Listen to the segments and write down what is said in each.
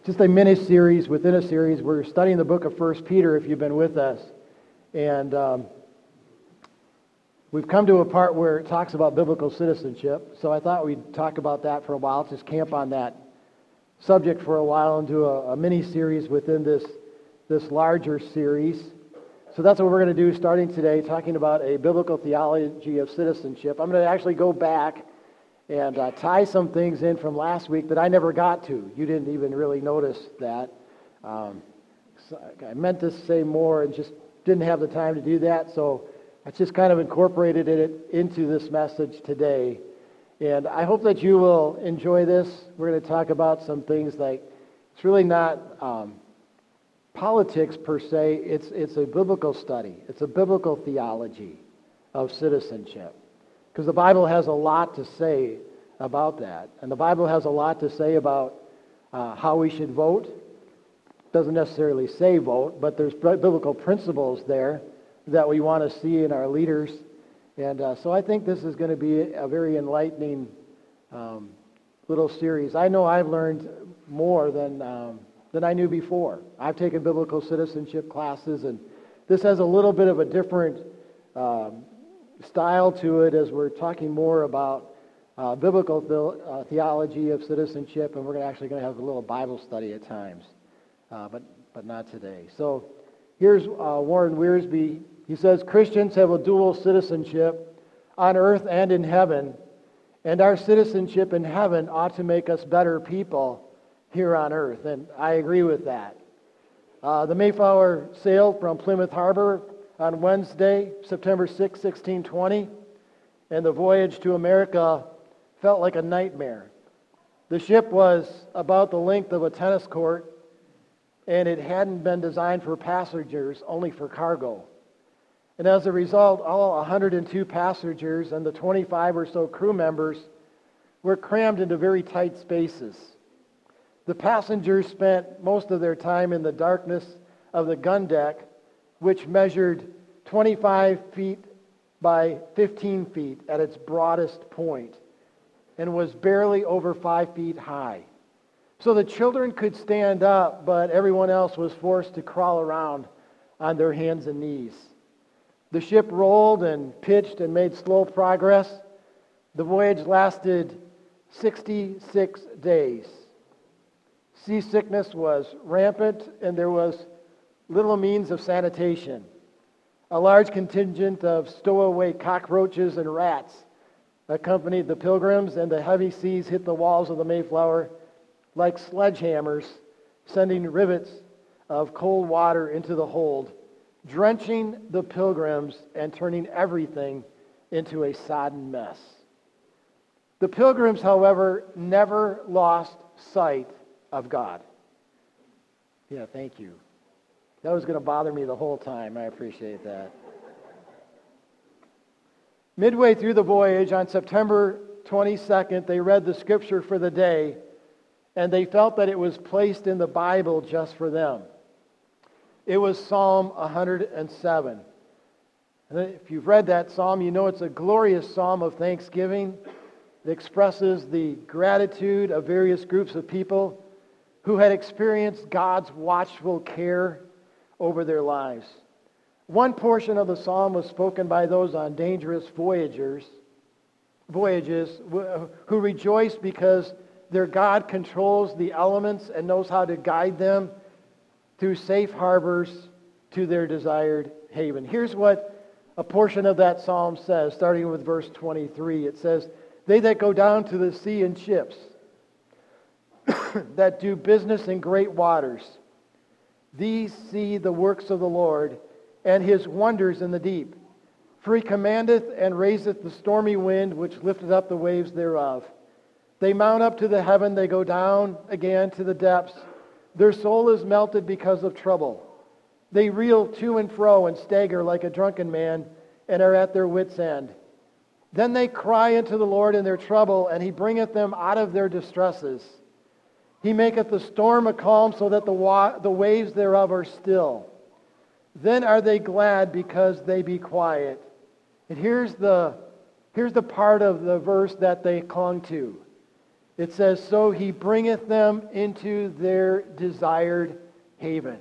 just a mini-series within a series. We're studying the book of 1 Peter, if you've been with us. And we've come to a part where it talks about biblical citizenship. So I thought we'd talk about that for a while, just camp on that subject for a while and do a mini-series within this larger series. So that's what we're going to do starting today, talking about a biblical theology of citizenship. I'm going to actually go back and tie some things in from last week that I never got to. You didn't even really notice that. So I meant to say more and just didn't have the time to do that, so I just kind of incorporated it into this message today. And I hope that you will enjoy this. We're going to talk about some things like, it's really not politics per se, it's a biblical study. It's a biblical theology of citizenship. Because the Bible has a lot to say about that. And the Bible has a lot to say about how we should vote. It doesn't necessarily say vote, but there's biblical principles there that we want to see in our leaders. And so I think this is going to be a very enlightening little series. I know I've learned more than I knew before. I've taken biblical citizenship classes, and this has a little bit of a different style to it as we're talking more about biblical theology of citizenship, and we're actually going to have a little Bible study at times, but not today. So here's Warren Wiersbe. He says, Christians have a dual citizenship on earth and in heaven, and our citizenship in heaven ought to make us better people here on earth, and I agree with that. The Mayflower sailed from Plymouth Harbor on Wednesday, September 6, 1620, and the voyage to America felt like a nightmare. The ship was about the length of a tennis court, and it hadn't been designed for passengers, only for cargo. And as a result, all 102 passengers and the 25 or so crew members were crammed into very tight spaces. The passengers spent most of their time in the darkness of the gun deck, which measured 25 feet by 15 feet at its broadest point and was barely over 5 feet high. So the children could stand up, but everyone else was forced to crawl around on their hands and knees. The ship rolled and pitched and made slow progress. The voyage lasted 66 days. Seasickness was rampant, and there was little means of sanitation. A large contingent of stowaway cockroaches and rats accompanied the pilgrims, and the heavy seas hit the walls of the Mayflower like sledgehammers, sending rivets of cold water into the hold, drenching the pilgrims and turning everything into a sodden mess. The pilgrims, however, never lost sight of God. Yeah, thank you. That was going to bother me the whole time. I appreciate that. Midway through the voyage, on September 22nd, they read the scripture for the day, and they felt that it was placed in the Bible just for them. It was Psalm 107. And if you've read that psalm, you know it's a glorious psalm of thanksgiving. It expresses the gratitude of various groups of people who had experienced God's watchful care over their lives. One portion of the psalm was spoken by those on dangerous voyages who rejoiced because their God controls the elements and knows how to guide them through safe harbors to their desired haven. Here's what a portion of that psalm says, starting with verse 23. It says, "They that go down to the sea in ships, that do business in great waters, these see the works of the Lord, and his wonders in the deep. For he commandeth and raiseth the stormy wind, which lifteth up the waves thereof. They mount up to the heaven, they go down again to the depths. Their soul is melted because of trouble. They reel to and fro and stagger like a drunken man, and are at their wits' end. Then they cry unto the Lord in their trouble, and he bringeth them out of their distresses. He maketh the storm a calm, so that the waves thereof are still. Then are they glad because they be quiet." And here's the part of the verse that they clung to. It says, so he bringeth them into their desired haven.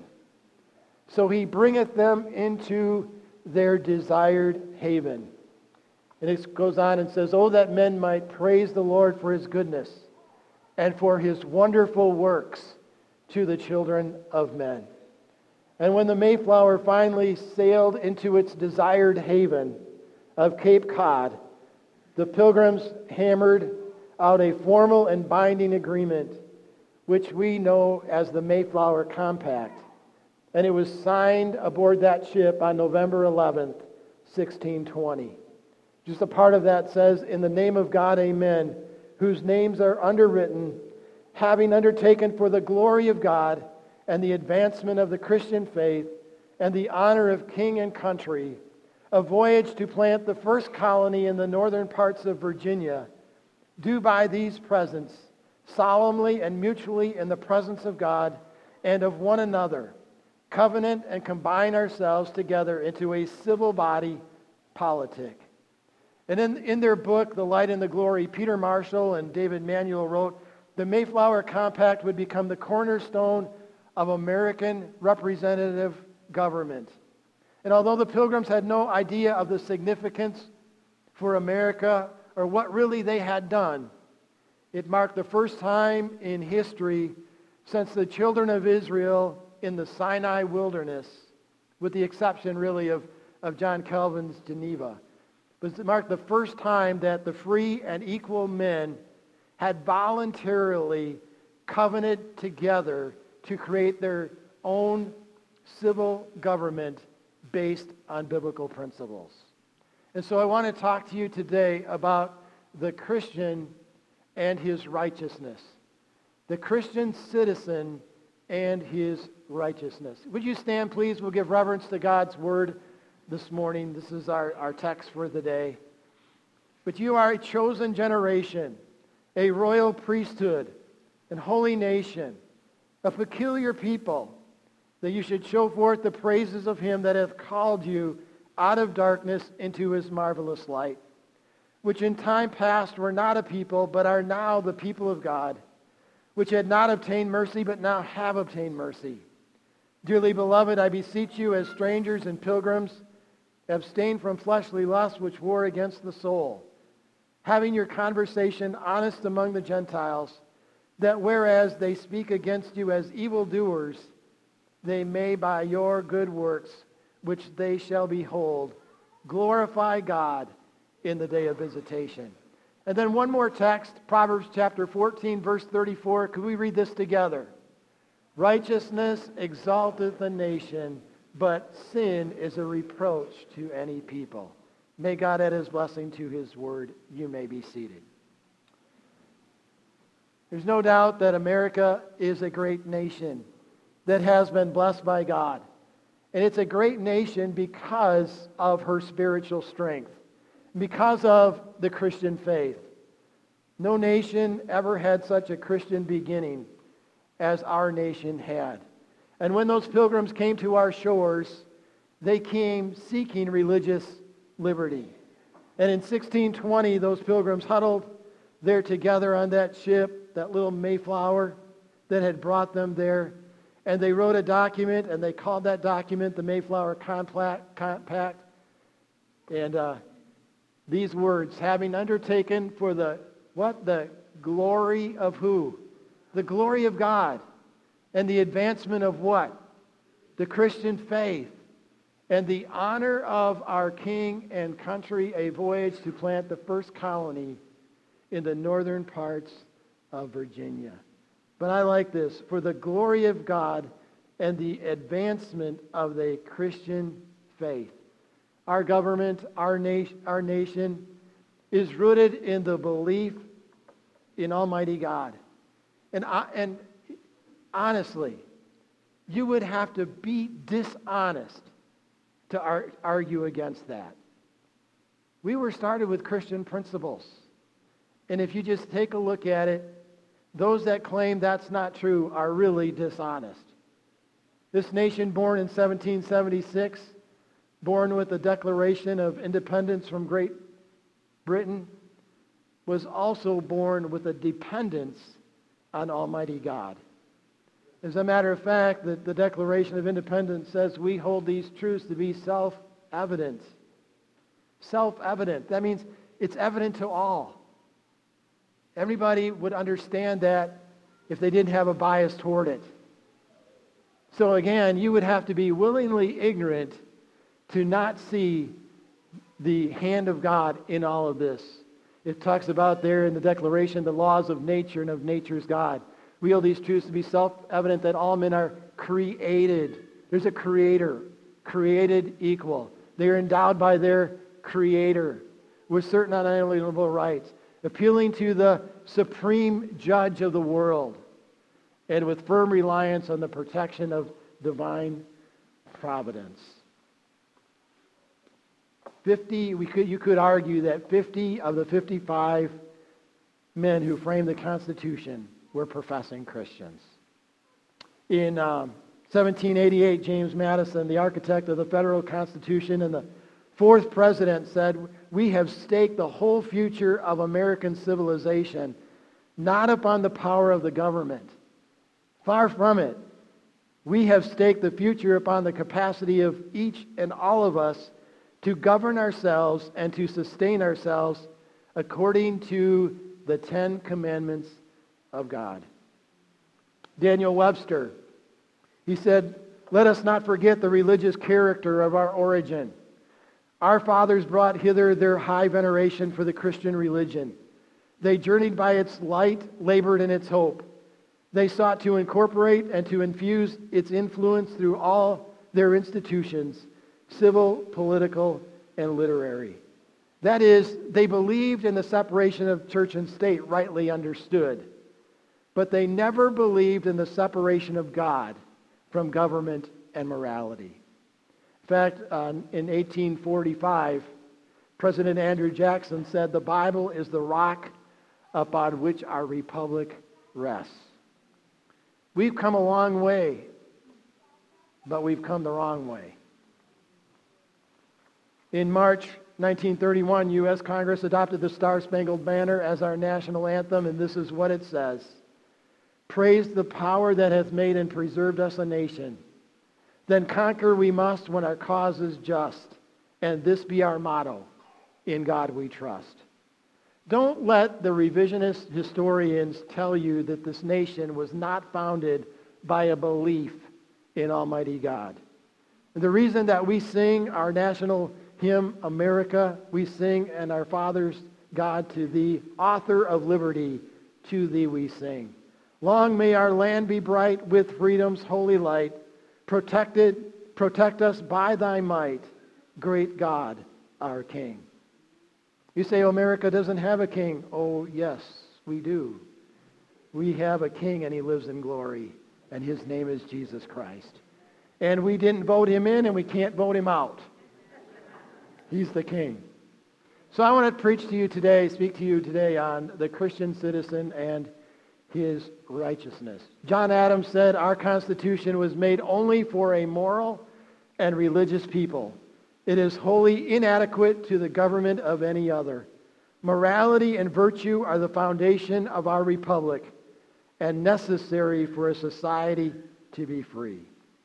So he bringeth them into their desired haven. And it goes on and says, oh, that men might praise the Lord for his goodness and for his wonderful works to the children of men. And when the Mayflower finally sailed into its desired haven of Cape Cod, the Pilgrims hammered out a formal and binding agreement, which we know as the Mayflower Compact. And it was signed aboard that ship on November 11th, 1620. Just a part of that says, in the name of God, amen, whose names are underwritten, having undertaken for the glory of God and the advancement of the Christian faith and the honor of king and country, a voyage to plant the first colony in the northern parts of Virginia, do by these presents, solemnly and mutually in the presence of God and of one another, covenant and combine ourselves together into a civil body politic. And in their book, The Light and the Glory, Peter Marshall and David Manuel wrote, the Mayflower Compact would become the cornerstone of American representative government. And although the Pilgrims had no idea of the significance for America or what really they had done, it marked the first time in history since the children of Israel in the Sinai wilderness, with the exception really of John Calvin's Geneva, but it marked the first time that the free and equal men had voluntarily covenanted together to create their own civil government based on biblical principles. And so I want to talk to you today about the Christian and his righteousness. The Christian citizen and his righteousness. Would you stand, please? We'll give reverence to God's word this morning. This is our text for the day. But you are a chosen generation, a royal priesthood, and holy nation, a peculiar people, that you should show forth the praises of him that hath called you out of darkness into his marvelous light, which in time past were not a people, but are now the people of God, which had not obtained mercy, but now have obtained mercy. Dearly beloved, I beseech you as strangers and pilgrims, abstain from fleshly lusts which war against the soul, having your conversation honest among the Gentiles, that whereas they speak against you as evildoers, they may by your good works, which they shall behold, glorify God in the day of visitation. And then one more text, Proverbs chapter 14, verse 34. Could we read this together? Righteousness exalteth a nation, but sin is a reproach to any people. May God add his blessing to his word. You may be seated. There's no doubt that America is a great nation that has been blessed by God. And it's a great nation because of her spiritual strength, because of the Christian faith. No nation ever had such a Christian beginning as our nation had. And when those pilgrims came to our shores, they came seeking religious liberty. And in 1620, those pilgrims huddled there together on that ship, that little Mayflower that had brought them there. And they wrote a document, and they called that document the Mayflower Compact. And these words, having undertaken for the glory of who? The glory of God. And the advancement of what? The Christian faith. And the honor of our king and country, a voyage to plant the first colony in the northern parts of Virginia. But I like this. For the glory of God and the advancement of the Christian faith. Our government, our nation is rooted in the belief in Almighty God. And honestly, you would have to be dishonest to argue against that. We were started with Christian principles. And if you just take a look at it, those that claim that's not true are really dishonest. This nation born in 1776, born with the Declaration of Independence from Great Britain, was also born with a dependence on Almighty God. As a matter of fact, the Declaration of Independence says we hold these truths to be self-evident. Self-evident. That means it's evident to all. Everybody would understand that if they didn't have a bias toward it. So again, you would have to be willingly ignorant to not see the hand of God in all of this. It talks about there in the Declaration the laws of nature and of nature's God. We hold these truths to be self-evident that all men are created. There's a creator, created equal. They are endowed by their creator with certain unalienable rights, appealing to the supreme judge of the world, and with firm reliance on the protection of divine providence. You could argue that 50 of the 55 men who framed the Constitution were professing Christians. In 1788, James Madison, the architect of the federal Constitution and the fourth president, said, "We have staked the whole future of American civilization not upon the power of the government. Far from it. We have staked the future upon the capacity of each and all of us to govern ourselves and to sustain ourselves according to the 10 commandments of God." Daniel Webster, he said, "Let us not forget the religious character of our origin. Our fathers brought hither their high veneration for the Christian religion. They journeyed by its light, labored in its hope. They sought to incorporate and to infuse its influence through all their institutions, civil, political, and literary." That is, they believed in the separation of church and state, rightly understood. But they never believed in the separation of God from government and morality. In fact, in 1845, President Andrew Jackson said, "The Bible is the rock upon which our republic rests." We've come a long way, but we've come the wrong way. In March 1931, U.S. Congress adopted the Star-Spangled Banner as our national anthem, and this is what it says: "Praise the power that hath made and preserved us a nation. Then conquer we must when our cause is just, and this be our motto, in God we trust." Don't let the revisionist historians tell you that this nation was not founded by a belief in Almighty God. And the reason that we sing our national hymn, America, we sing, and our fathers, God, to thee, author of liberty, to thee we sing. Long may our land be bright with freedom's holy light. Protect us by thy might, great God, our King. You say, America doesn't have a king. Oh, yes, we do. We have a king, and he lives in glory, and his name is Jesus Christ. And we didn't vote him in, and we can't vote him out. He's the king. So I want to speak to you today on the Christian citizen and his righteousness. John Adams said, "Our Constitution was made only for a moral and religious people. It is wholly inadequate to the government of any other. Morality and virtue are the foundation of our republic and necessary for a society to be free."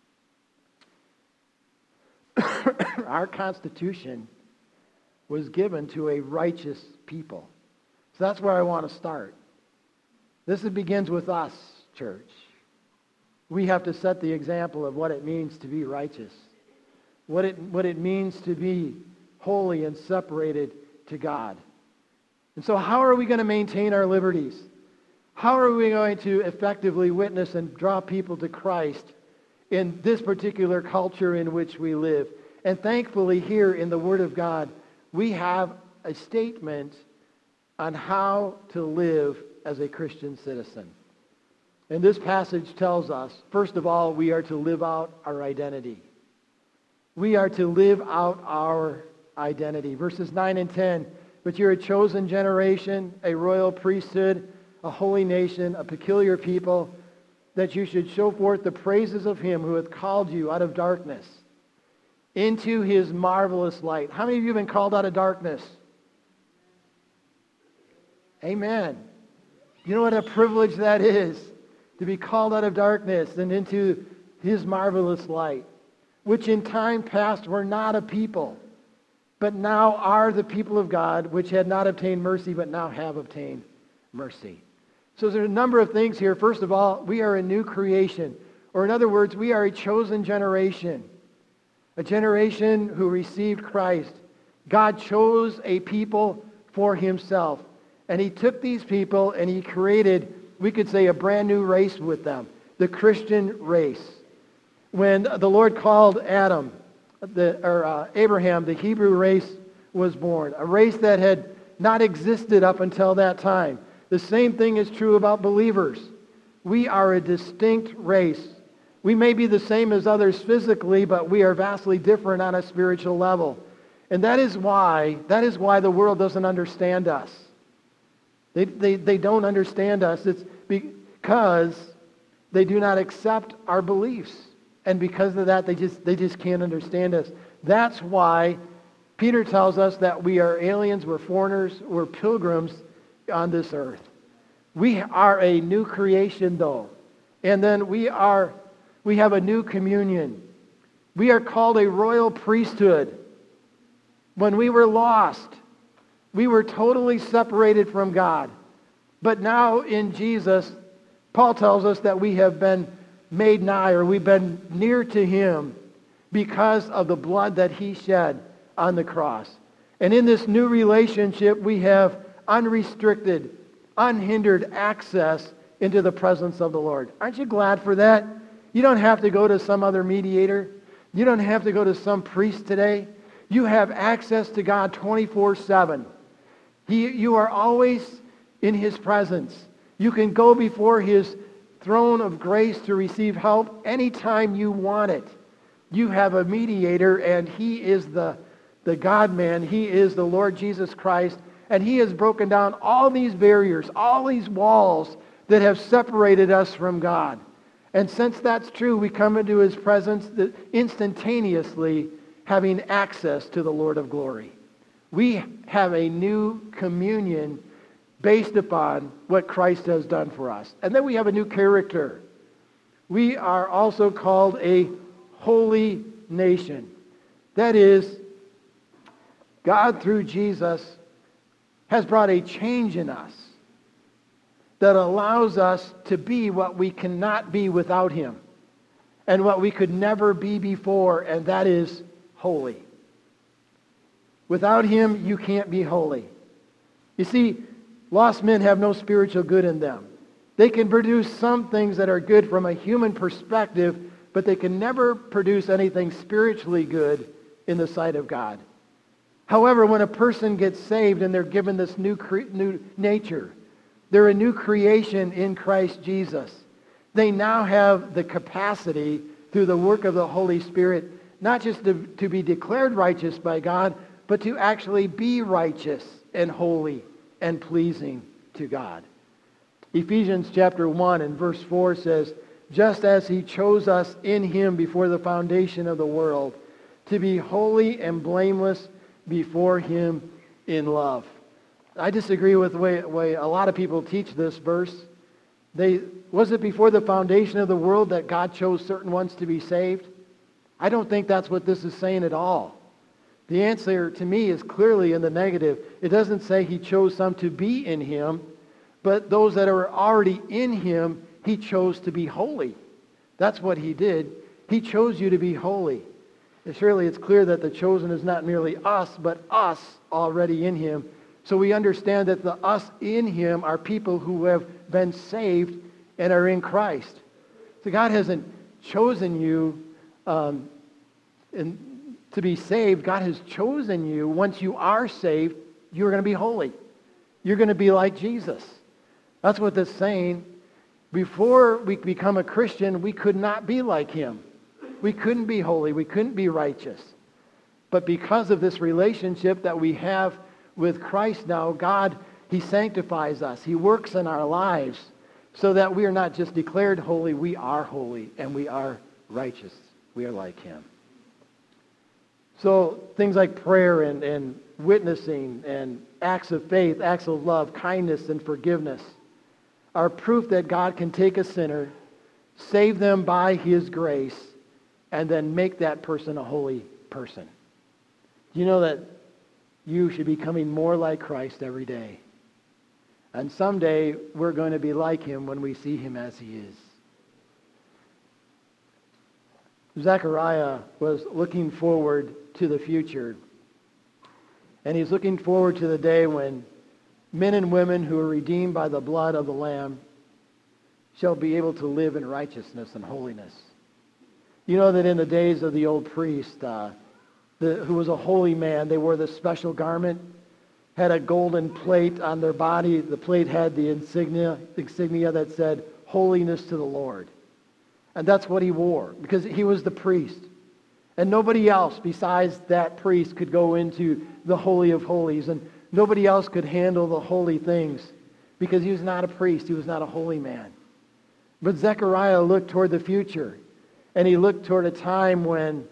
Our Constitution was given to a righteous people. So that's where I want to start. This begins with us, church. We have to set the example of what it means to be righteous, what it means to be holy and separated to God. And so how are we going to maintain our liberties? How are we going to effectively witness and draw people to Christ in this particular culture in which we live? And thankfully here in the Word of God, we have a statement on how to live as a Christian citizen. And this passage tells us, first of all, we are to live out our identity. We are to live out our identity. Verses 9 and 10, "But you're a chosen generation, a royal priesthood, a holy nation, a peculiar people, that you should show forth the praises of him who hath called you out of darkness into his marvelous light." How many of you have been called out of darkness? Amen. You know what a privilege that is, to be called out of darkness and into his marvelous light, which in time past were not a people, but now are the people of God, which had not obtained mercy, but now have obtained mercy. So there's a number of things here. First of all, we are a new creation. Or in other words, we are a chosen generation. A generation who received Christ. God chose a people for himself. And he took these people and he created, we could say, a brand new race with them. The Christian race. When the Lord called Abraham, the Hebrew race was born. A race that had not existed up until that time. The same thing is true about believers. We are a distinct race. We may be the same as others physically, but we are vastly different on a spiritual level. And that is why the world doesn't understand us. They don't understand us. It's because they do not accept our beliefs. And because of that, they just can't understand us. That's why Peter tells us that we are aliens, we're foreigners, we're pilgrims on this earth. We are a new creation, though. And then we have a new communion. We are called a royal priesthood. When we were lost, we were totally separated from God. But now in Jesus, Paul tells us that we have been made nigh, or we've been near to him because of the blood that he shed on the cross. And in this new relationship, we have unrestricted, unhindered access into the presence of the Lord. Aren't you glad for that? You don't have to go to some other mediator. You don't have to go to some priest today. You have access to God 24/7. You are always in his presence. You can go before his throne of grace to receive help anytime you want it. You have a mediator, and he is the God-man. He is the Lord Jesus Christ, and he has broken down all these barriers, all these walls that have separated us from God. And since that's true, we come into his presence instantaneously, having access to the Lord of glory. We have a new communion based upon what Christ has done for us. And then we have a new character. We are also called a holy nation. That is, God through Jesus has brought a change in us that allows us to be what we cannot be without him, and what we could never be before, and that is holy. Without him, you can't be holy. You see, lost men have no spiritual good in them. They can produce some things that are good from a human perspective, but they can never produce anything spiritually good in the sight of God. However, when a person gets saved and they're given this new nature, they're a new creation in Christ Jesus. They now have the capacity, through the work of the Holy Spirit, not just to be declared righteous by God, but to actually be righteous and holy and pleasing to God. Ephesians chapter 1 and verse 4 says, just as he chose us in him before the foundation of the world, to be holy and blameless before him in love. I disagree with the way a lot of people teach this verse. Was it before the foundation of the world that God chose certain ones to be saved? I don't think that's what this is saying at all. The answer to me is clearly in the negative. It doesn't say he chose some to be in him, but those that are already in him, he chose to be holy. That's what he did. He chose you to be holy. And surely it's clear that the chosen is not merely us, but us already in him. So we understand that the us in him are people who have been saved and are in Christ. So God hasn't chosen you to be saved. God has chosen you. Once you are saved, you're going to be holy. You're going to be like Jesus. That's what this is saying. Before we become a Christian, we could not be like him. We couldn't be holy. We couldn't be righteous. But because of this relationship that we have with Christ now, God, he sanctifies us. He works in our lives so that we are not just declared holy, we are holy and we are righteous. We are like him. So things like prayer and witnessing and acts of faith, acts of love, kindness, and forgiveness are proof that God can take a sinner, save them by his grace, and then make that person a holy person. Do you know that you should be becoming more like Christ every day? And someday we're going to be like him when we see him as he is. Zechariah was looking forward to the future. And he's looking forward to the day when men and women who are redeemed by the blood of the Lamb shall be able to live in righteousness and holiness. You know that in the days of the old priest, who was a holy man, they wore this special garment, had a golden plate on their body. The plate had the insignia that said, "Holiness to the Lord." And that's what he wore, because he was the priest. And nobody else besides that priest could go into the Holy of Holies, and nobody else could handle the holy things, because he was not a priest, he was not a holy man. But Zechariah looked toward the future, and he looked toward a time when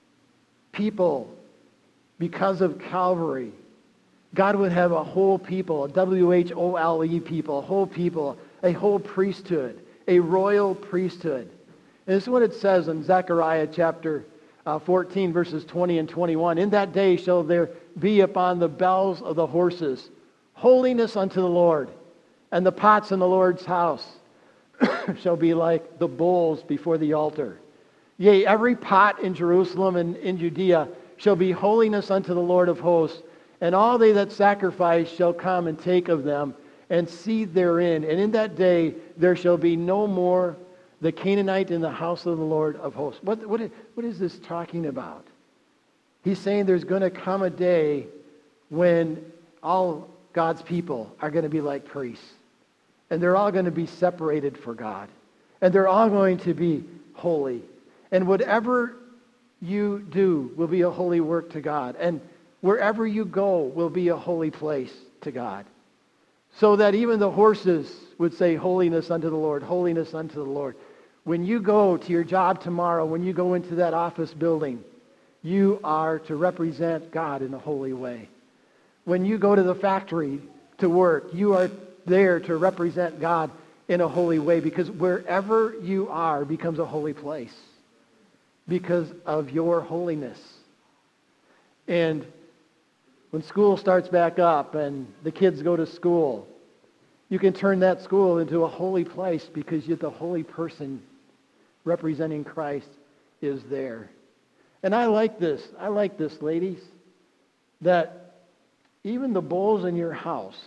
people, because of Calvary, God would have a whole people, a W-H-O-L-E people, a whole people, a whole priesthood, a royal priesthood. And this is what it says in Zechariah chapter 14, verses 20 and 21. "In that day shall there be upon the bells of the horses holiness unto the Lord, and the pots in the Lord's house shall be like the bowls before the altar. Yea, every pot in Jerusalem and in Judea shall be holiness unto the Lord of hosts, and all they that sacrifice shall come and take of them, and seed therein. And in that day there shall be no more the Canaanite in the house of the Lord of hosts." What is this talking about? He's saying there's going to come a day when all God's people are going to be like priests. And they're all going to be separated for God. And they're all going to be holy. And whatever you do will be a holy work to God. And wherever you go will be a holy place to God. So that even the horses would say, "Holiness unto the Lord, holiness unto the Lord." When you go to your job tomorrow, when you go into that office building, you are to represent God in a holy way. When you go to the factory to work, you are there to represent God in a holy way, because wherever you are becomes a holy place because of your holiness. And when school starts back up and the kids go to school, you can turn that school into a holy place because the holy person representing Christ is there. And I like this, ladies, that even the bowls in your house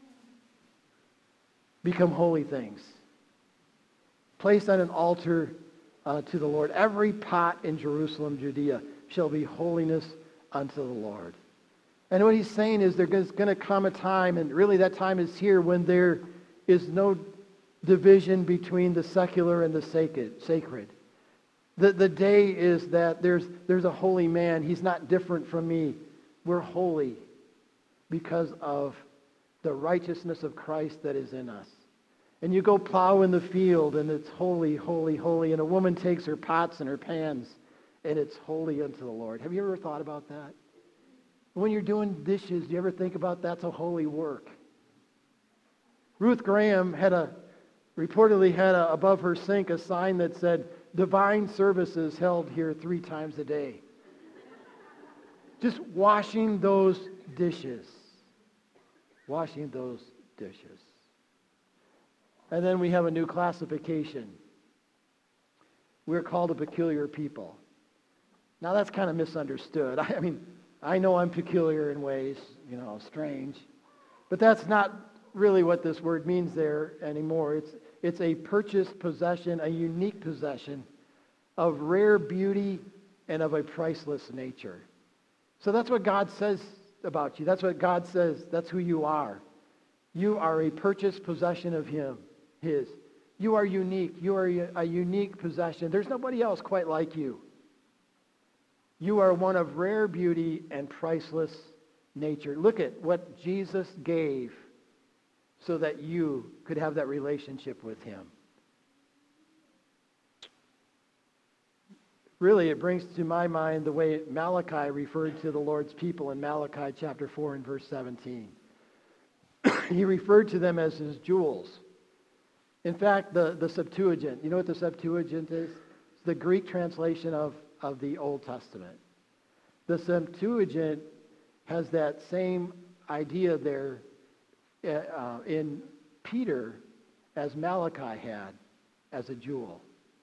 become holy things, placed on an altar to the Lord. Every pot in Jerusalem, Judea, shall be holiness unto the Lord. And what he's saying is there's going to come a time, and really that time is here, when there is no division between the secular and the sacred. The day is that there's a holy man. He's not different from me. We're holy because of the righteousness of Christ that is in us. And you go plow in the field, and it's holy, holy, holy. And a woman takes her pots and her pans, and it's holy unto the Lord. Have you ever thought about that? When you're doing dishes, do you ever think about that's a holy work? Ruth Graham reportedly had above her sink a sign that said, "Divine services held here 3 times a day." Just washing those dishes. Washing those dishes. And then we have a new classification. We're called a peculiar people. Now that's kind of misunderstood. I mean, I know I'm peculiar in ways, strange. But that's not really what this word means there anymore. It's a purchased possession, a unique possession of rare beauty and of a priceless nature. So that's what God says about you. That's what God says. That's who you are. You are a purchased possession of His. You are unique. You are a unique possession. There's nobody else quite like you. You are one of rare beauty and priceless nature. Look at what Jesus gave so that you could have that relationship with Him. Really, it brings to my mind the way Malachi referred to the Lord's people in Malachi chapter 4 and verse 17. He referred to them as his jewels. In fact, the Septuagint, you know what the Septuagint is? It's the Greek translation of the Old Testament. The Septuagint has that same idea there in Peter as Malachi had as a jewel.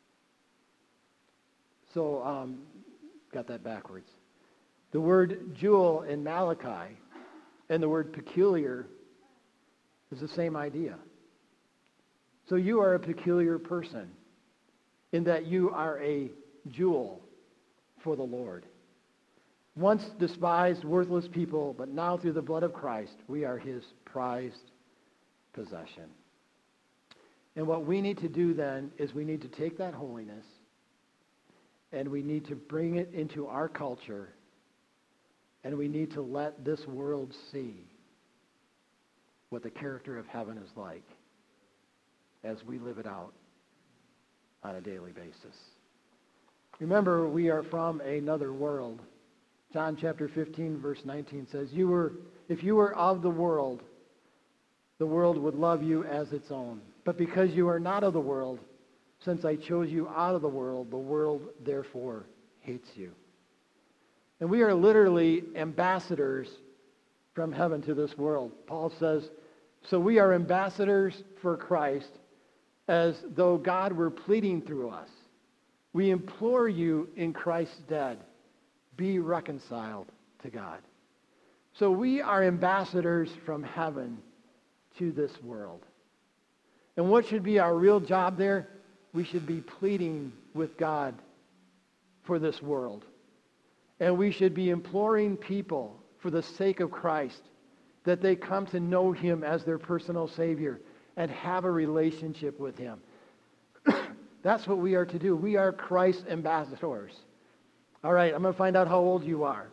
So, got that backwards. The word jewel in Malachi and the word peculiar is the same idea. So you are a peculiar person in that you are a jewel for the Lord. Once despised, worthless people, but now through the blood of Christ, we are his prized possession. And what we need to do then is we need to take that holiness and we need to bring it into our culture, and we need to let this world see what the character of heaven is like as we live it out on a daily basis. Remember, we are from another world. John chapter 15, verse 19 says, if you were of the world would love you as its own. But because you are not of the world, since I chose you out of the world therefore hates you. And we are literally ambassadors from heaven to this world. Paul says, so we are ambassadors for Christ, as though God were pleading through us. We implore you in Christ's stead, be reconciled to God. So we are ambassadors from heaven to this world. And what should be our real job there? We should be pleading with God for this world. And we should be imploring people for the sake of Christ that they come to know him as their personal Savior and have a relationship with him. That's what we are to do. We are Christ's ambassadors. All right, I'm going to find out how old you are.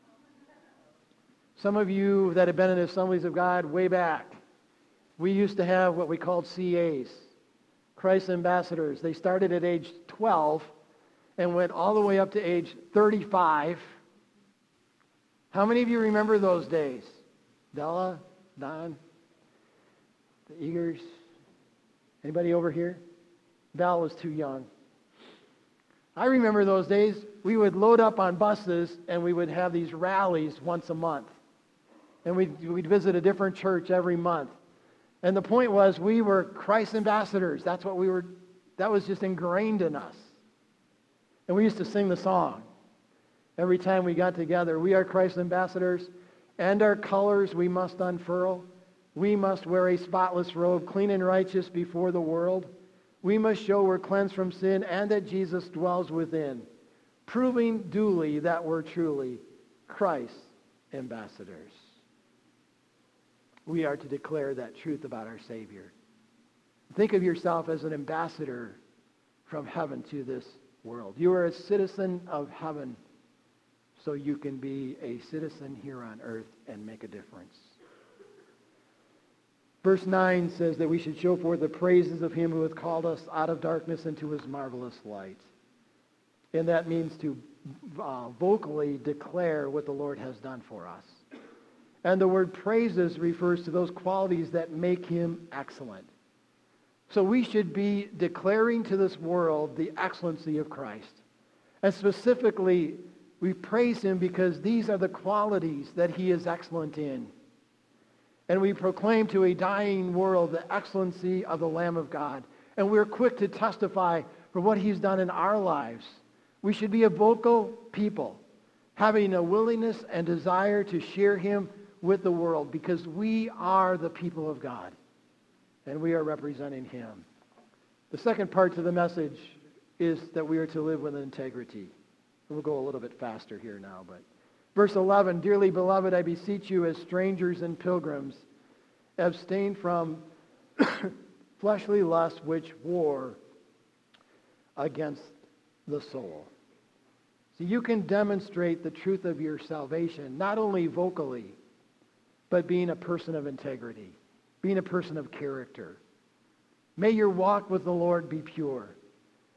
Some of you that have been in the Assemblies of God way back, we used to have what we called CAs, Christ ambassadors. They started at age 12 and went all the way up to age 35. How many of you remember those days? Della, Don, the Eagers, anybody over here? Val was too young. I remember those days. We would load up on buses and we would have these rallies once a month. And we'd visit a different church every month. And the point was we were Christ ambassadors. That's what we were. That was just ingrained in us. And we used to sing the song every time we got together. We are Christ ambassadors, and our colors we must unfurl. We must wear a spotless robe, clean and righteous before the world. We must show we're cleansed from sin and that Jesus dwells within, proving duly that we're truly Christ's ambassadors. We are to declare that truth about our Savior. Think of yourself as an ambassador from heaven to this world. You are a citizen of heaven, so you can be a citizen here on earth and make a difference. Verse 9 says that we should show forth the praises of him who hath called us out of darkness into his marvelous light. And that means to vocally declare what the Lord has done for us. And the word praises refers to those qualities that make him excellent. So we should be declaring to this world the excellency of Christ. And specifically, we praise him because these are the qualities that he is excellent in. And we proclaim to a dying world the excellency of the Lamb of God. And we're quick to testify for what he's done in our lives. We should be a vocal people, having a willingness and desire to share him with the world, because we are the people of God, and we are representing him. The second part to the message is that we are to live with integrity. We'll go a little bit faster here now, but verse 11, dearly beloved, I beseech you as strangers and pilgrims, abstain from fleshly lusts which war against the soul. So you can demonstrate the truth of your salvation, not only vocally, but being a person of integrity, being a person of character. May your walk with the Lord be pure.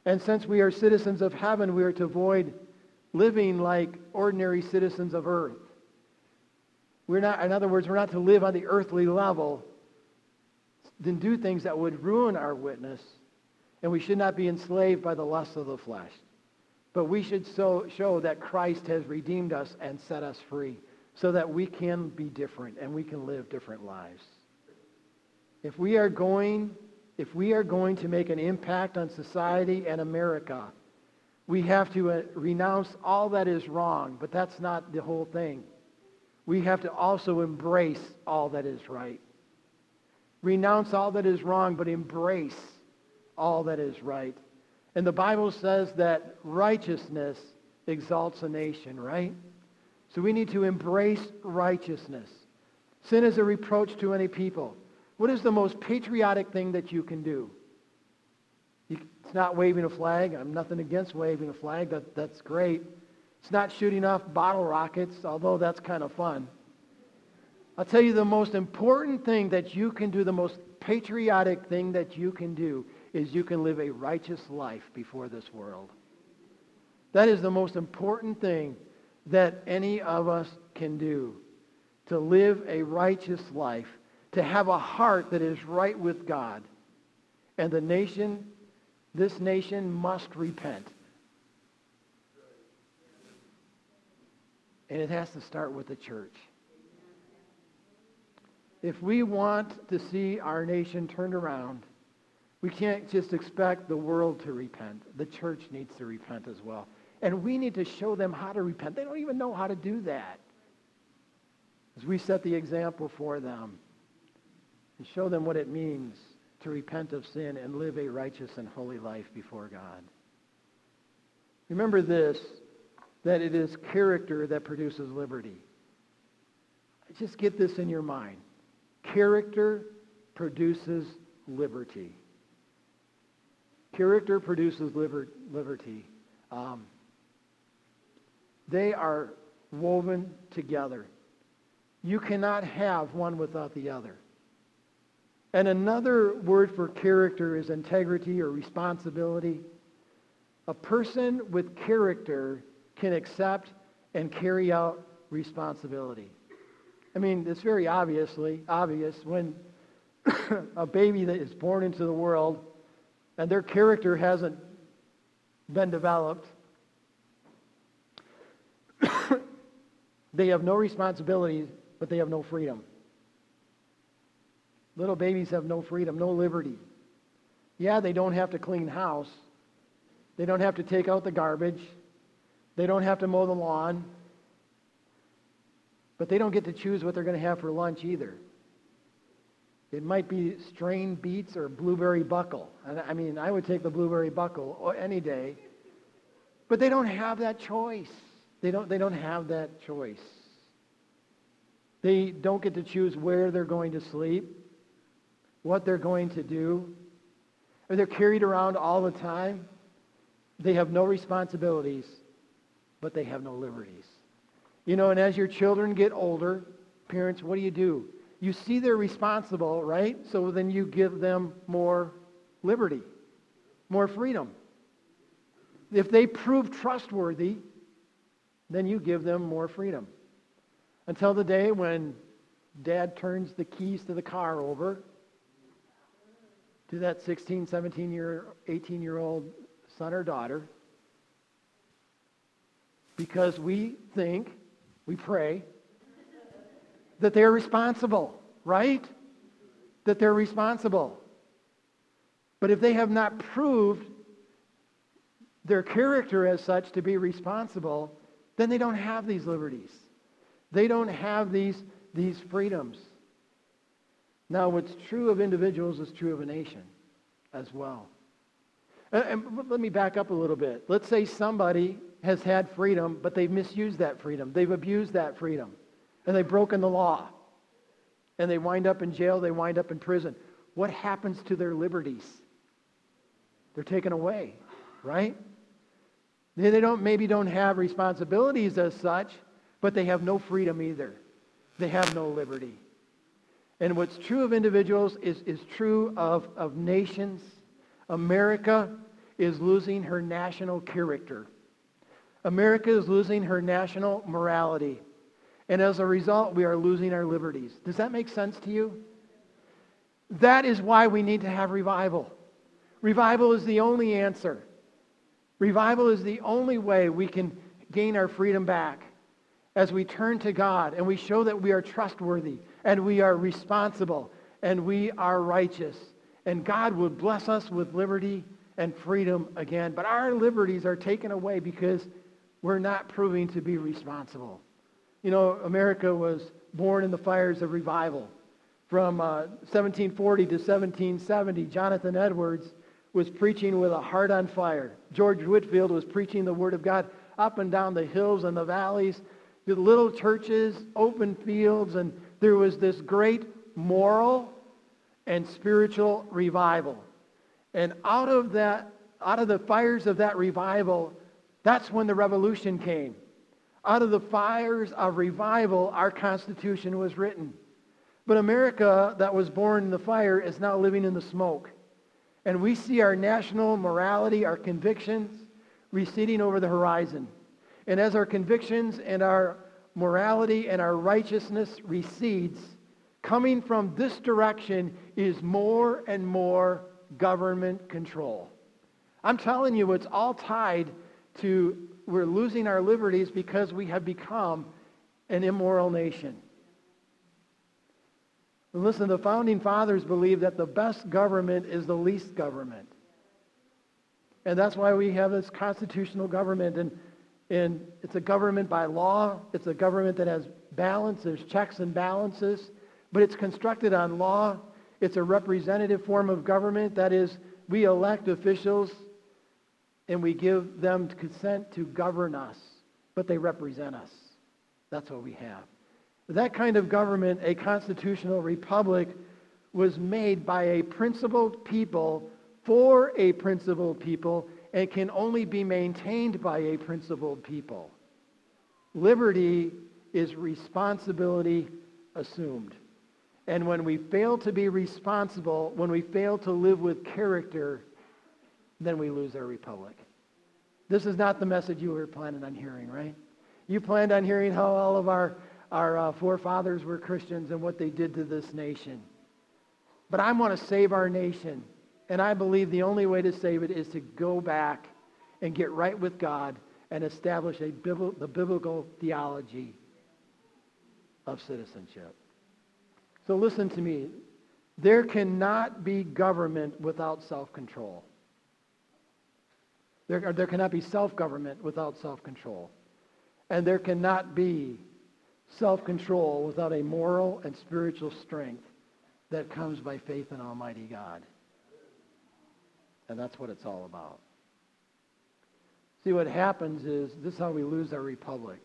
And since we are citizens of heaven, we are to avoid living like ordinary citizens of earth. In other words, we're not to live on the earthly level, then do things that would ruin our witness, and we should not be enslaved by the lusts of the flesh. But we should show that Christ has redeemed us and set us free so that we can be different and we can live different lives. If we are going to make an impact on society and America, we have to renounce all that is wrong, but that's not the whole thing. We have to also embrace all that is right. Renounce all that is wrong, but embrace all that is right. And the Bible says that righteousness exalts a nation, right? So we need to embrace righteousness. Sin is a reproach to any people. What is the most patriotic thing that you can do? It's not waving a flag. I'm nothing against waving a flag. That's great. It's not shooting off bottle rockets, although that's kind of fun. I'll tell you the most important thing that you can do, the most patriotic thing that you can do, is you can live a righteous life before this world. That is the most important thing that any of us can do, to live a righteous life, to have a heart that is right with God. And this nation must repent. And it has to start with the church. If we want to see our nation turned around, we can't just expect the world to repent. The church needs to repent as well. And we need to show them how to repent. They don't even know how to do that. As we set the example for them and show them what it means to repent of sin and live a righteous and holy life before God. Remember this, that it is character that produces liberty. Just get this in your mind. Character produces liberty. Character produces liberty. They are woven together. You cannot have one without the other. And another word for character is integrity or responsibility. A person with character can accept and carry out responsibility. I mean, it's very obvious when a baby that is born into the world and their character hasn't been developed, they have no responsibility, but they have no freedom. Little babies have no freedom, no liberty. Yeah, they don't have to clean house. They don't have to take out the garbage. They don't have to mow the lawn. But they don't get to choose what they're going to have for lunch either. It might be strained beets or blueberry buckle. I mean, I would take the blueberry buckle any day. But they don't have that choice. They don't have that choice. They don't get to choose where they're going to sleep, what they're going to do. Or they're carried around all the time. They have no responsibilities, but they have no liberties. You know, and as your children get older, parents, what do? You see they're responsible, right? So then you give them more liberty, more freedom. If they prove trustworthy, then you give them more freedom. Until the day when dad turns the keys to the car over to that 16, 18-year-old son or daughter, because we pray, that they're responsible, right? That they're responsible. But if they have not proved their character as such to be responsible, then they don't have these liberties. They don't have these freedoms. Now, what's true of individuals is true of a nation as well. And let me back up a little bit. Let's say somebody has had freedom, but they've misused that freedom. They've abused that freedom. And they've broken the law. And they wind up in jail, they wind up in prison. What happens to their liberties? They're taken away, right? They maybe don't have responsibilities as such, but they have no freedom either. They have no liberty. And what's true of individuals is true of nations. America is losing her national character. America is losing her national morality. And as a result, we are losing our liberties. Does that make sense to you? That is why we need to have revival. Revival is the only answer. Revival is the only way we can gain our freedom back as we turn to God and we show that we are trustworthy and we are responsible and we are righteous. And God will bless us with liberty and freedom again. But our liberties are taken away because we're not proving to be responsible. You know, America was born in the fires of revival. From 1740 to 1770, Jonathan Edwards was preaching with a heart on fire. George Whitefield was preaching the Word of God up and down the hills and the valleys, the little churches, open fields, and there was this great moral and spiritual revival. And out of the fires of that revival, that's when the revolution came. Out of the fires of revival, our Constitution was written. But America, that was born in the fire, is now living in the smoke. And we see our national morality, our convictions, receding over the horizon. And as our convictions and our morality and our righteousness recedes, coming from this direction is more and more government control. I'm telling you, it's all tied to we're losing our liberties because we have become an immoral nation. And listen, the Founding Fathers believed that the best government is the least government. And that's why we have this constitutional government. And it's a government by law. It's a government that has balance. There's checks and balances. But it's constructed on law. It's a representative form of government. That is, we elect officials and we give them consent to govern us, but they represent us. That's what we have. That kind of government, a constitutional republic, was made by a principled people for a principled people and can only be maintained by a principled people. Liberty is responsibility assumed. And when we fail to be responsible, when we fail to live with character, then we lose our republic. This is not the message you were planning on hearing, right? You planned on hearing how all of our forefathers were Christians and what they did to this nation. But I want to save our nation. And I believe the only way to save it is to go back and get right with God and establish the biblical theology of citizenship. So listen to me. There cannot be government without self-control. There cannot be self-government without self-control. And there cannot be self-control without a moral and spiritual strength that comes by faith in Almighty God. And that's what it's all about. See, what happens is, this is how we lose our republic.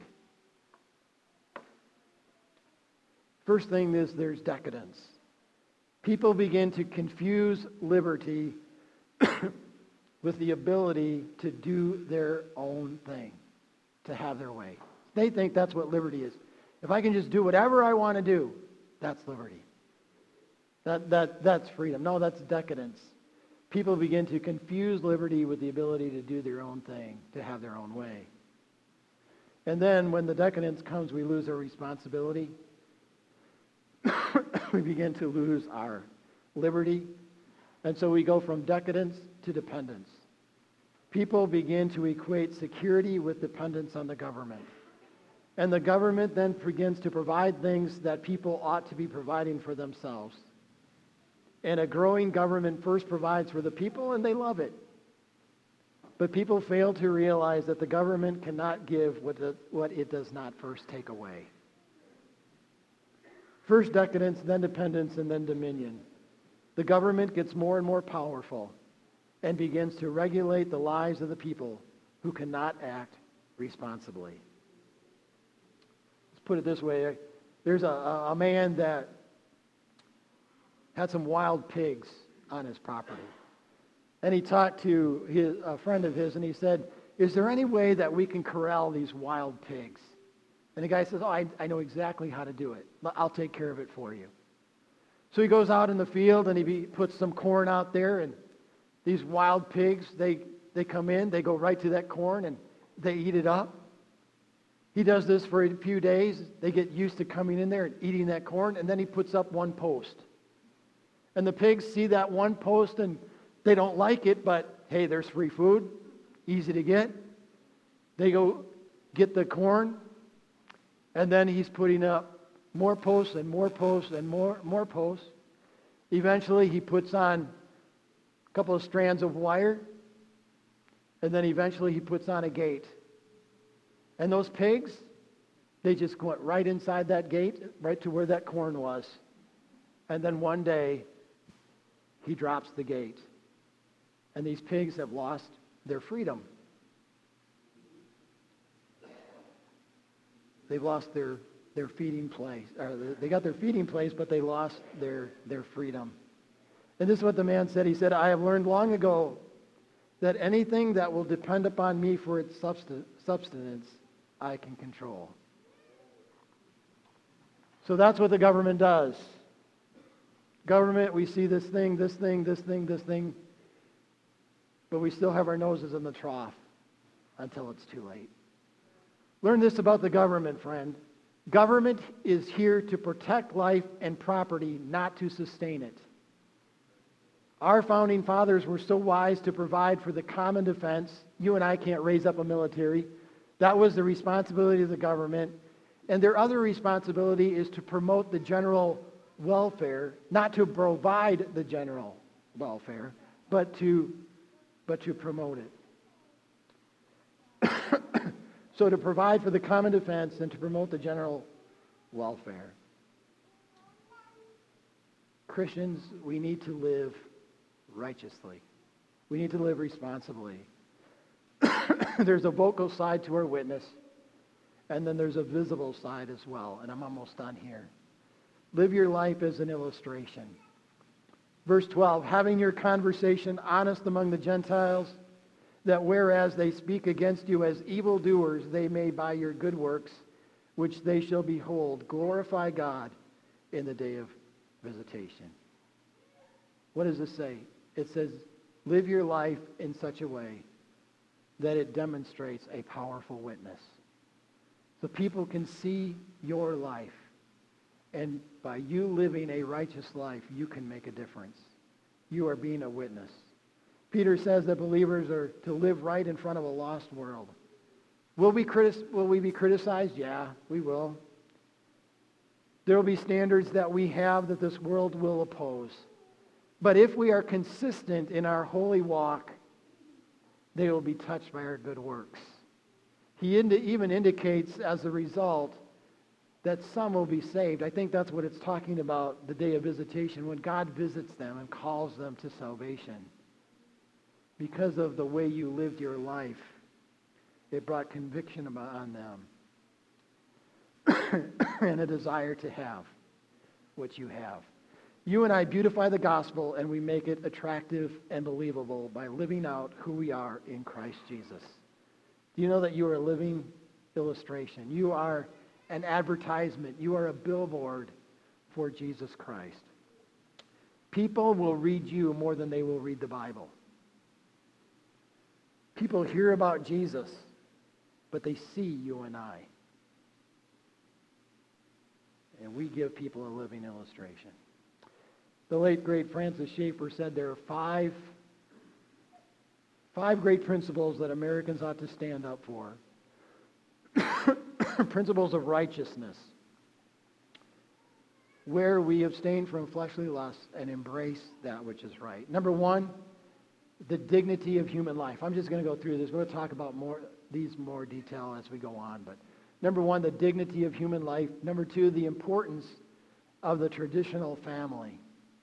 First thing is there's decadence. People begin to confuse liberty with the ability to do their own thing, to have their way. They think that's what liberty is. If I can just do whatever I want to do, that's liberty. That's freedom. No, that's decadence. People begin to confuse liberty with the ability to do their own thing, to have their own way. And then when the decadence comes, we lose our responsibility. We begin to lose our liberty. And so we go from decadence to dependence. People begin to equate security with dependence on the government. And the government then begins to provide things that people ought to be providing for themselves. And a growing government first provides for the people, and they love it. But people fail to realize that the government cannot give what it does not first take away. First decadence, then dependence, and then dominion. The government gets more and more powerful and begins to regulate the lives of the people who cannot act responsibly. Let's put it this way. There's a man that had some wild pigs on his property. And he talked to a friend of his, and he said, is there any way that we can corral these wild pigs? And the guy says, I know exactly how to do it. I'll take care of it for you. So he goes out in the field, and he puts some corn out there, and these wild pigs, they they come in, they go right to that corn, and they eat it up. He does this for a few days. They get used to coming in there and eating that corn, and then he puts up one post. And the pigs see that one post, and they don't like it, but hey, there's free food, easy to get. They go get the corn, and then he's putting up more posts and more posts and more posts. Eventually, he puts on a couple of strands of wire, and then eventually he puts on a gate. And those pigs, they just went right inside that gate, right to where that corn was. And then one day, he drops the gate. And these pigs have lost their freedom. They've lost their feeding place. Or they got their feeding place, but they lost their freedom. And this is what the man said. He said, I have learned long ago that anything that will depend upon me for its substance, I can control. So that's what the government does. Government, we see this thing, but we still have our noses in the trough until it's too late. Learn this about the government, friend. Government is here to protect life and property, not to sustain it. Our founding fathers were so wise to provide for the common defense. You and I can't raise up a military. That was the responsibility of the government. And their other responsibility is to promote the general welfare, not to provide the general welfare, but to promote it. So to provide for the common defense and to promote the general welfare. Christians, we need to live righteously. We need to live responsibly. There's a vocal side to our witness, and then there's a visible side as well, and I'm almost done here. Live your life as an illustration. Verse 12, having your conversation honest among the Gentiles, that whereas they speak against you as evildoers, they may by your good works, which they shall behold, glorify God in the day of visitation. What does it say? It says, live your life in such a way that it demonstrates a powerful witness. So people can see your life. And by you living a righteous life, you can make a difference. You are being a witness. Peter says that believers are to live right in front of a lost world. Will we be criticized? Yeah, we will. There will be standards that we have that this world will oppose. But if we are consistent in our holy walk, they will be touched by our good works. He even indicates as a result that some will be saved. I think that's what it's talking about, the day of visitation, when God visits them and calls them to salvation. Because of the way you lived your life, it brought conviction on them and a desire to have what you have. You and I beautify the gospel, and we make it attractive and believable by living out who we are in Christ Jesus. Do you know that you are a living illustration? You are an advertisement. You are a billboard for Jesus Christ. People will read you more than they will read the Bible. People hear about Jesus, but they see you and I. And we give people a living illustration. The late, great Francis Schaeffer said there are five great principles that Americans ought to stand up for. Principles of righteousness, where we abstain from fleshly lusts and embrace that which is right. Number one, the dignity of human life. I'm just going to go through this. We're going to talk about these more detail as we go on. But number one, the dignity of human life. Number two, the importance of the traditional family.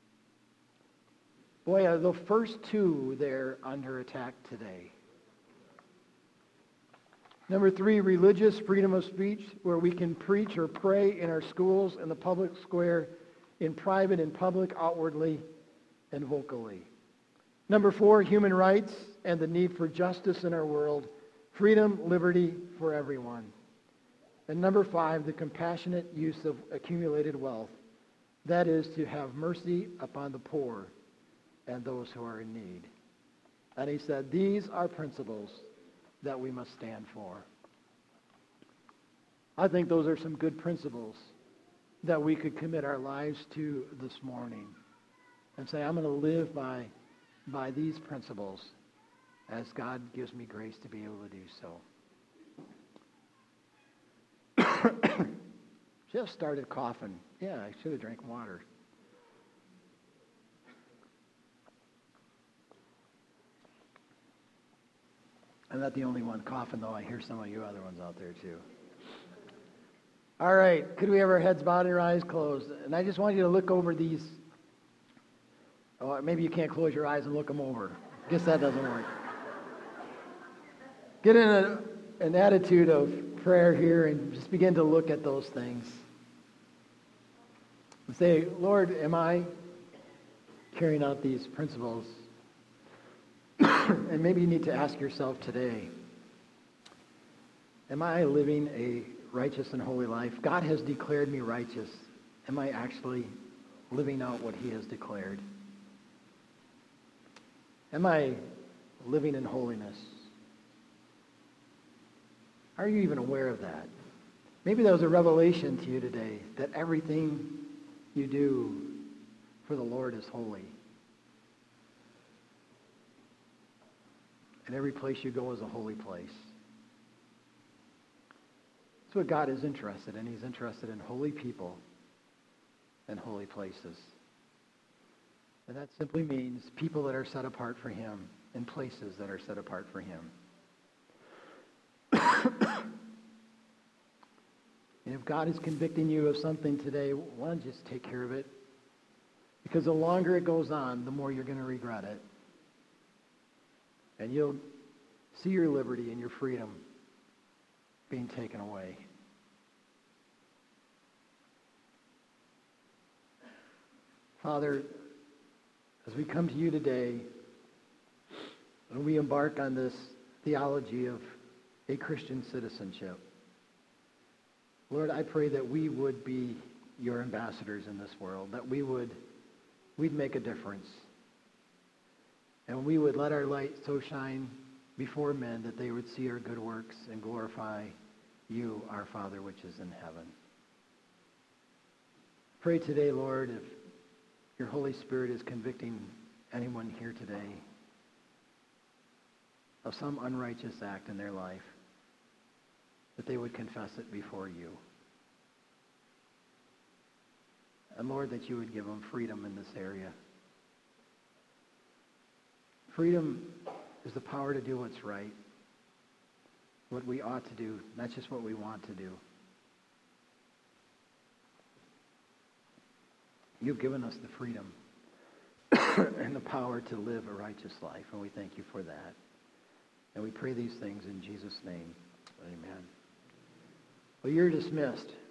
Boy, are the first two there under attack today. Number three, religious freedom of speech, where we can preach or pray in our schools, in the public square, in private and public, outwardly and vocally. Number four, human rights and the need for justice in our world, freedom, liberty for everyone. And number five, the compassionate use of accumulated wealth, that is to have mercy upon the poor and those who are in need. And he said, these are principles that we must stand for. I think those are some good principles that we could commit our lives to this morning and say, I'm going to live by these principles as God gives me grace to be able to do so. Just started coughing. Yeah, I should have drank water. I'm not the only one coughing, though. I hear some of you other ones out there, too. All right. Could we have our heads bowed and our eyes closed? And I just want you to look over these. Oh, maybe you can't close your eyes and look them over. Guess that doesn't work. Get in an attitude of prayer here and just begin to look at those things. And say, Lord, am I carrying out these principles? And maybe you need to ask yourself today, am I living a righteous and holy life? God has declared me righteous. Am I actually living out what he has declared? Am I living in holiness? Are you even aware of that? Maybe that was a revelation to you today, that everything you do for the Lord is holy. And every place you go is a holy place. That's what God is interested in. He's interested in holy people and holy places. And that simply means people that are set apart for him and places that are set apart for him. And if God is convicting you of something today, why don't you just take care of it? Because the longer it goes on, the more you're going to regret it. And you'll see your liberty and your freedom being taken away. Father, as we come to you today, and we embark on this theology of a Christian citizenship, Lord, I pray that we would be your ambassadors in this world, that we'd make a difference. And we would let our light so shine before men that they would see our good works and glorify you, our Father, which is in heaven. Pray today, Lord, if your Holy Spirit is convicting anyone here today of some unrighteous act in their life, that they would confess it before you. And Lord, that you would give them freedom in this area. Freedom is the power to do what's right, what we ought to do, not just what we want to do. You've given us the freedom and the power to live a righteous life, and we thank you for that. And we pray these things in Jesus' name. Amen. Well, you're dismissed.